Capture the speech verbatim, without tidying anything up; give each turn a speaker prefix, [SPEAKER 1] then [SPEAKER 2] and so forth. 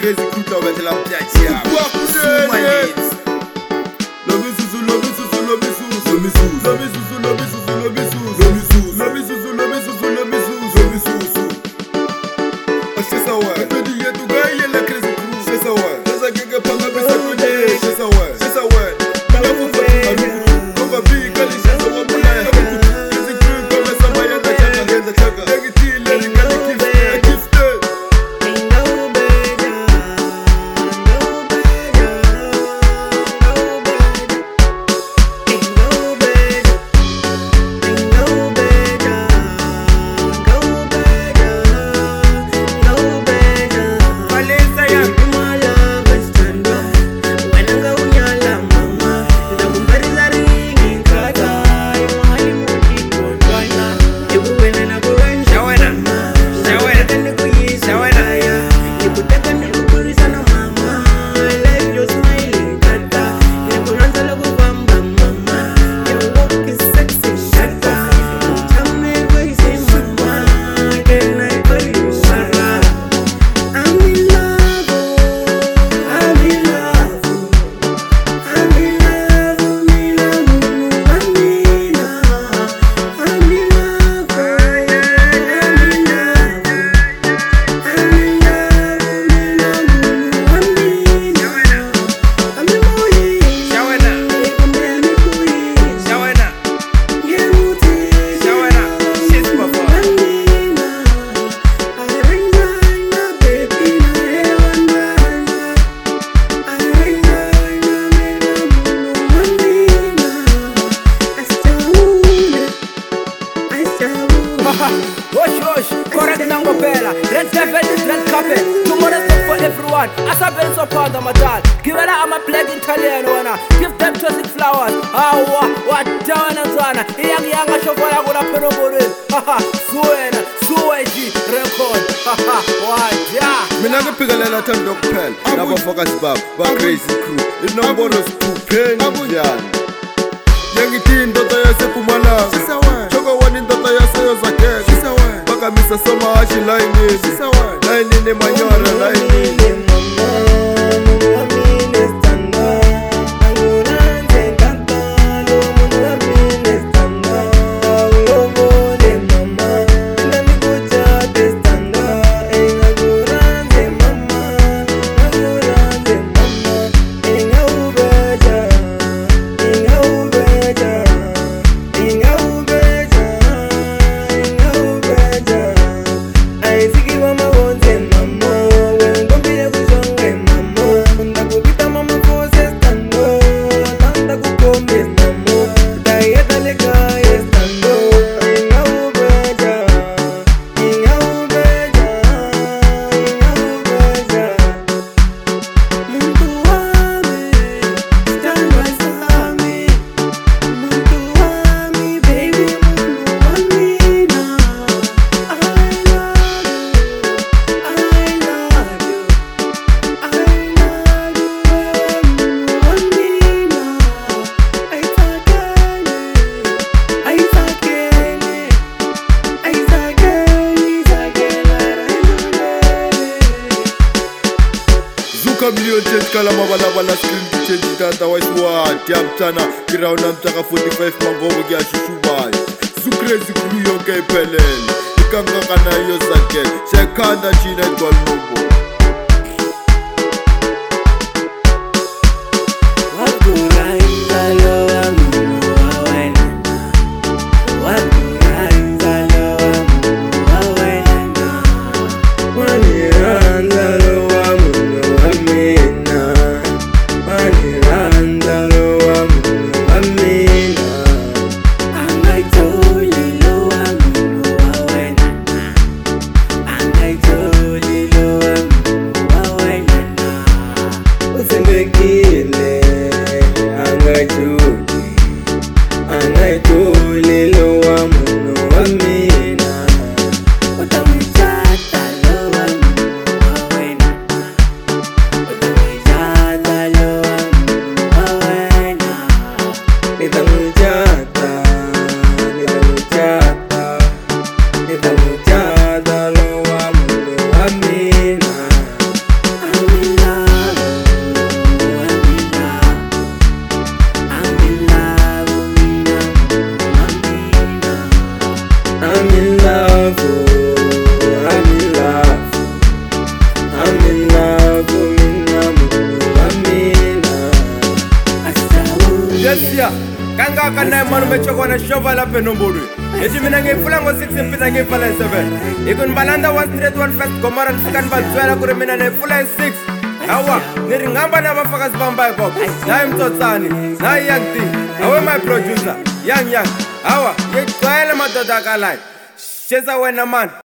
[SPEAKER 1] Crazy crew to bet la mtati ya Sumalins Lobi susu, lobi susu, lobi susu Lobi susu, lobi susu, lobi susu, lobi susu Lobi susu, lobi susu, lobi susu Lobi susu Ashesa wa Epedi yetu gaye la crazy crew Shesa wa Shesa genge panga bisa kwenye Shesa wa Shesa wa Kala kufa Arukuru Koba bi kali shesa wa mulaya Crazy crew kome samba yenda chaka Yenda chaka Degi ti leri kali kifte Kifte
[SPEAKER 2] Wash, wash, correct number bella. Red velvet, red carpet. Tomorrow's good for everyone. As a been so proud of my dad. Give it out, I'm a plague Italian one. Give them toxic flowers. Ah, what, what, down and zana. Young, young, I show what I would have put over it. Haha, Suena, Sueji, record. Haha, what, yeah.
[SPEAKER 1] Minaga pigalela tan dog pen. Never focus bab, but crazy crew. It number is two pen. Yangi teen, dota ya se pumala. Choga wani dota ya se yo zake. Baka misa soma ashi laini. Laini ni manyora laini. Million change kala mabala bala screen to change data wise what yam tana kirauna mtaka forty-five mangobo kya shushubai Zu crazy crew yonke iphelele ikanga kana yo zake shekanda china gol mombo
[SPEAKER 3] I told you, Lord. I'm in love, oh, I'm in love. I'm in love, oh, mina munhu wa mina.
[SPEAKER 2] Yes, yeah. Kanga kana manu mechoko na shova la penombulu. Eti mina ngepfula ngo six mpita ngepfula seven. Ikun balanda one straight one first gomara nsikan bantswela kuri mina nepfula six. Hawa, niri ngamba na bafakazi bambaye koko. Nayi mtsotsani, nayi yakti. Awe my producer, young young. Hawa, yegcwele madoda akalai. Sheza wena man.